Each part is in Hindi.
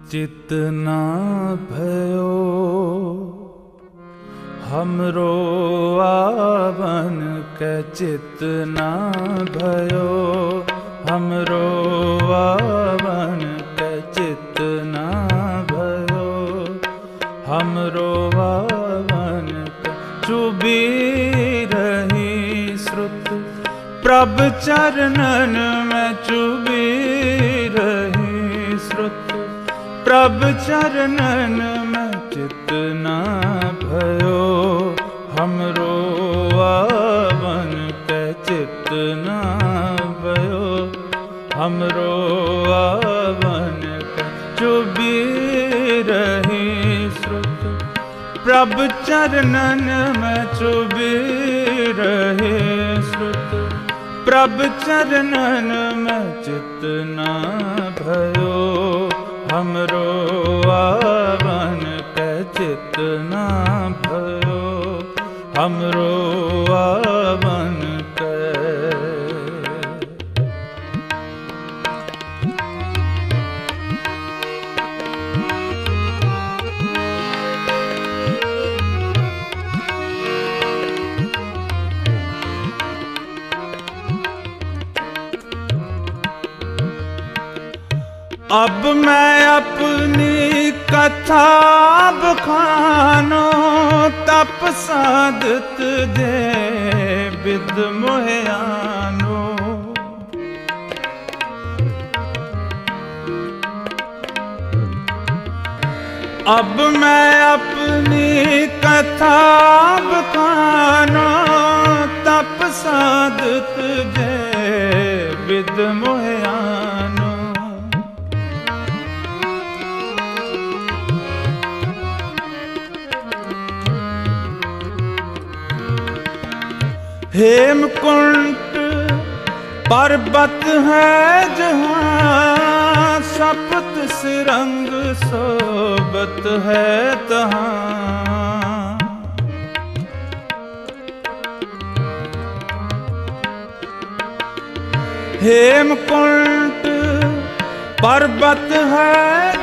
चित ना भयो हमरो आवन के चित ना भयो हमरो आवन के चित ना भयो हमरो आवन के चुभी रही श्रुत प्रभ चरणन में चुभी रही श्रुत प्रभ चरणन में चित ना भयो हमरो आवन के चित ना भयो हमरो आवन के चुभी रही श्रुत प्रभ चरणन में चुभी रही श्रुत प्रभ चरणन में चित ना भयो हमरो आवन के चित ना भयो हमरो आवन के। अब मैं अपनी कथा बखानो तप साधत दे विद मोहयानो अब मैं अपनी कथा बखानो तप साधत दे विद मोहयानो हेमकुंट पर्वत है जहाँ सप्त सिरंग सोबत है तहाँ हेमकुंट पर्वत है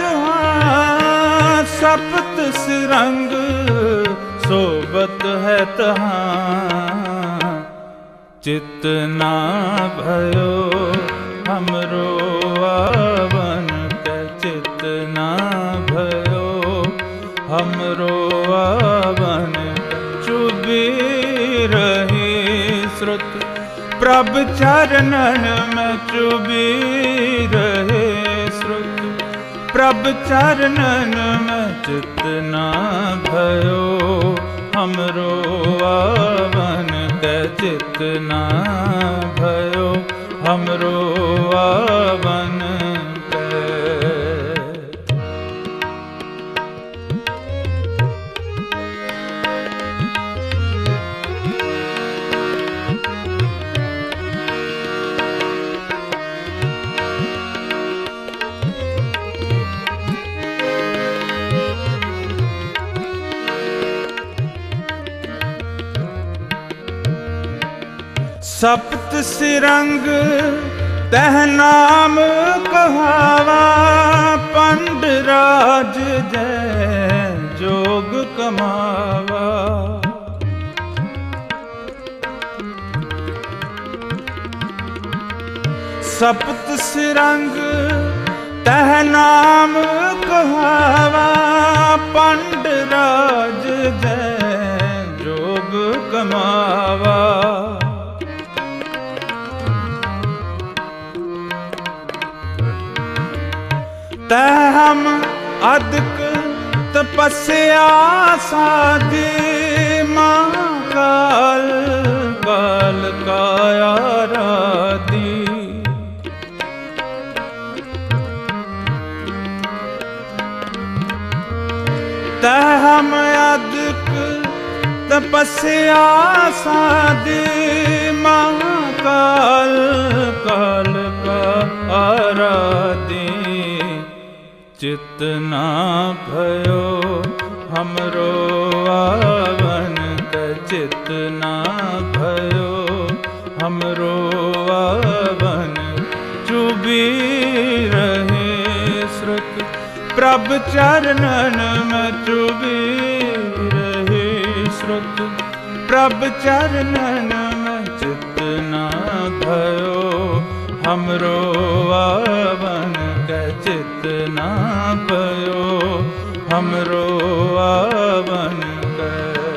जहाँ सप्त सिरंग सोबत है तहाँ चित ना भयो हमरो आवन के चित ना भयो हमरो आवन चुभी रही श्रुत प्रभ चरणन में चुभी रही श्रुत प्रभ चरणन में चित ना भयो हमरो आवन के चित ना भयो हमरो आवन के। सप्त सिरंग तह नाम कहावा पंडराज जय जोग कमावा सप्त सिरंग तह नाम कहावा पंडराज जय जोग कमावा तह हम अधिक तपस्या साधी महाकाल काल काया राधी तह हम अधिक तपस्या साधी महाकाल काल का आराधी चित ना भयो हमरो आवन के चित ना भयो हमरो आवन चुभी रहे श्रुत प्रभ चरणन में चुभी रही श्रुत। प्रभ चरणन में चित न भयो, हमरो आवन कै चित न भयो, हमरो आवन कै।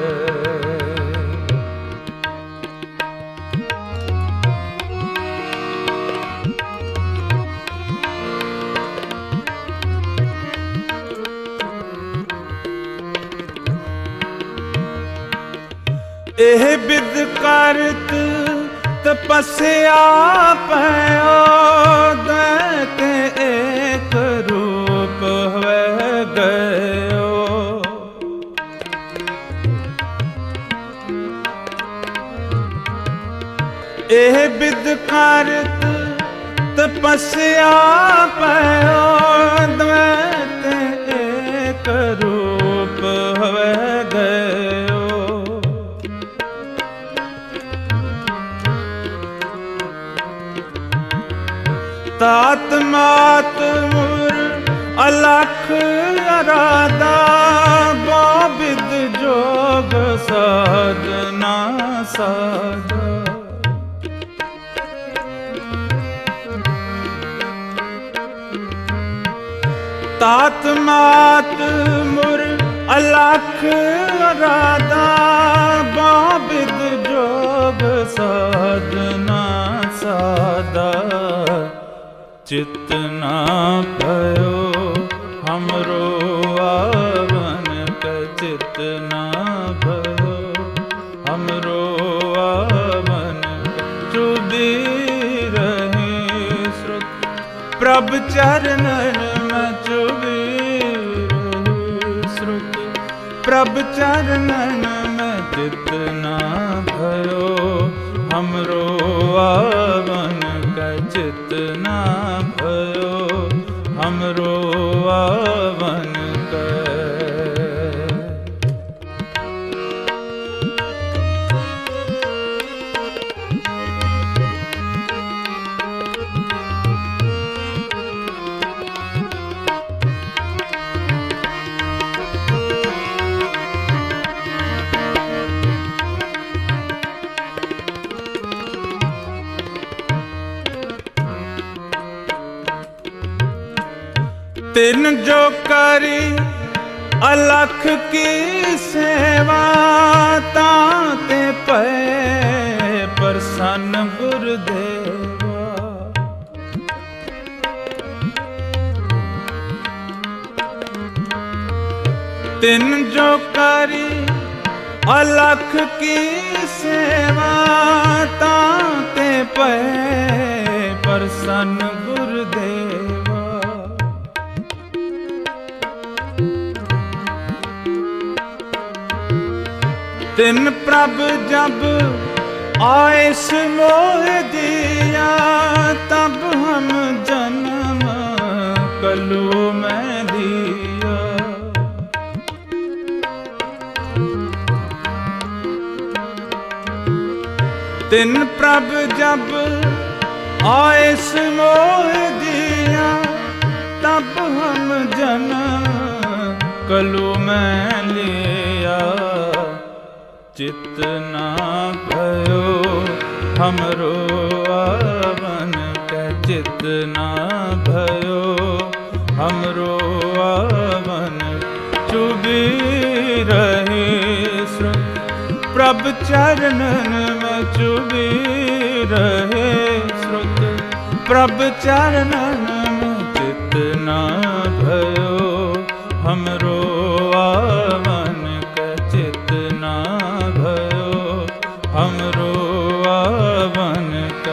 एह बिद करत तपस्या पयो, दैत एक रूप है गयो। एह बिद करत तपस्या पयो, दैत एक रूप है गयो। तात मात मुर अलख अराधा, बाबिद जोग साधना साधा। तात मात मुर अलख अराधा, बाबिद जोग साधना साधा। चित न भयो हमरो आवन कै चित न भयो, हमरो आवन चुभी रही श्रुत। प्रभ चरणन में चुभी रही श्रुत। प्रभ चरणन में चित न भयो, हमरो आवन कै चित न भयो, हमरो आवन कै। तिन जो करी अलख की सेवा, ताते पै प्रसन्न गुरुदेवा। तिन जो करी अलख की सेवा, ताते पै प्रसन्न गुरुदेवा। तिन प्रभ जब आयस मोह दिया, तब हम जन्म कलू में दिया। तिन प्रभ जब आयस मोह दिया, तब हम जन्म कलू में लिया। चित न भयो हमरो आवन कै चित न भयो, हमरो आवन चुभी रही श्रुत। प्रभ चरणन में चुभी रहे श्रुत। प्रभ चरणन में चित न भयो, हमरो आवन कै चित न भयो, हमरो आवन कै।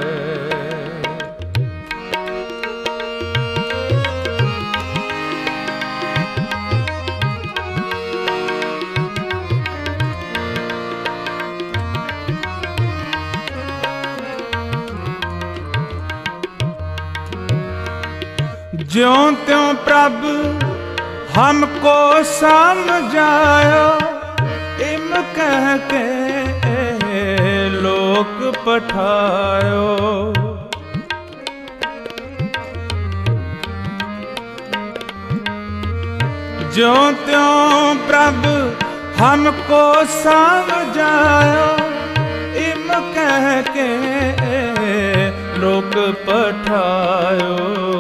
ज्यों त्यों प्रभ हमको समझायो, इम कह के लोक पठायो। ज्यों त्यों प्रभ हमको समझायो, इम कह के लोक पठायो।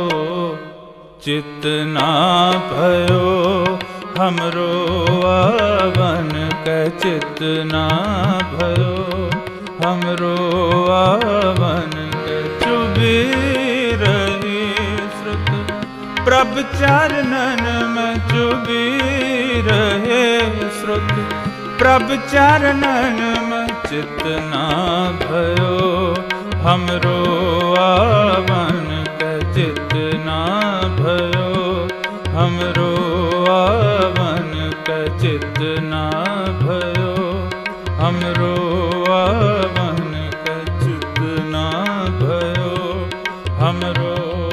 चित ना भयो हमरो आवन कै, चित ना भयो हमरो आवन कै। चुभी रही श्रुत प्रभ चरणन में, चुभी रहे श्रुत प्रभ चरणन में। चित ना भयो हमरो आवन कै, चित ना भयो हमरो आवन कै। चित ना भयो हमरो आवन कै, चित ना भयो हमरो